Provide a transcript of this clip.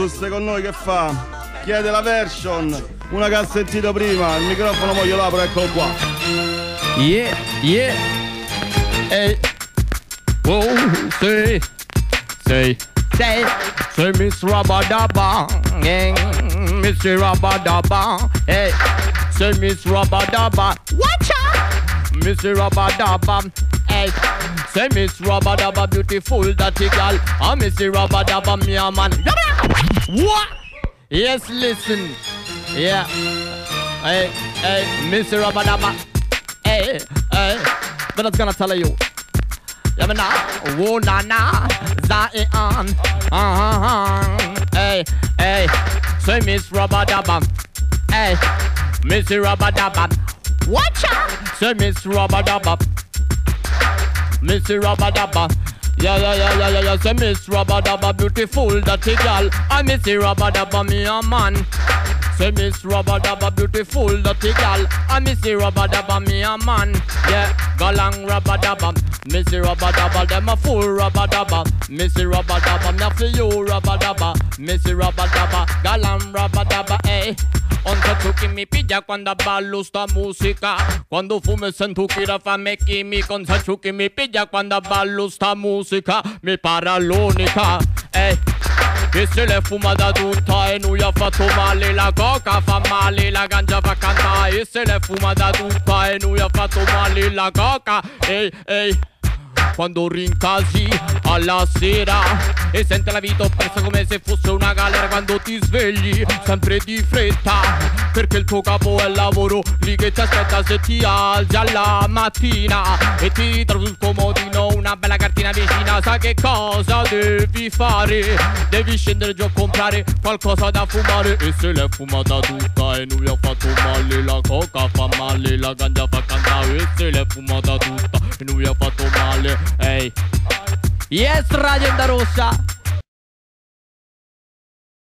Giusto con noi che fa? Chiede la version, una che ha sentito prima, il microfono mo glielo apro, eccolo qua. Yeah, yeah. Hey. Oh, say, Miss Rabadaba, yeah, Mr. Rabadaba, hey, say Miss Rabadaba, watch out, Mr. Rabadaba, hey, say Miss Rabadaba, beautiful dirty girl, Mr. Rabadaba, me a man. What? Yes, listen, yeah, hey, Mr. Rabadaba, hey, but I'm gonna tell you. Yamana, wo na na, Zion, hey, say Miss Rabadaba, hey, Miss Rabadaba, watch out, say Miss Rabadaba, Miss Rabadaba, yeah, say Miss Rabadaba, beautiful dirty girl, Miss Rabadaba, me a man. Say Miss Rabadaba, beautiful dirty girl, Miss Rabadaba, me a man. Yeah, galang Rabadaba, Miss Rabadaba, them a fool Rabadaba, Miss Rabadaba, me a for you Rabadaba, Miss Rabadaba, galang Rabadaba, Onde tu che mi piglia quando ballo sta musica, quando fumo e sento che la fame chimica, onde tu che mi piglia quando ballo sta musica, mi para l'unica, che se l'è fumata tutta e lui ha fatto male, la coca fa male, la ganja fa cantare, e se l'è fumata tutta e lui ha fatto male, la coca, quando rincasi alla sera e sente la vita oppressa come se fosse una galera, quando ti svegli sempre di fretta perché il tuo capo è il lavoro lì che ti aspetta, se ti alzi alla mattina e ti trovi sul comodino una bella cartina vicina, sai che cosa devi fare? Devi scendere giù a comprare qualcosa da fumare, e se l'è fumata tutta e lui ha fatto male, la coca fa male, la ganja fa cantare, e se l'è fumata tutta e lui ha fatto male. Yes, Radio Onda Rossa.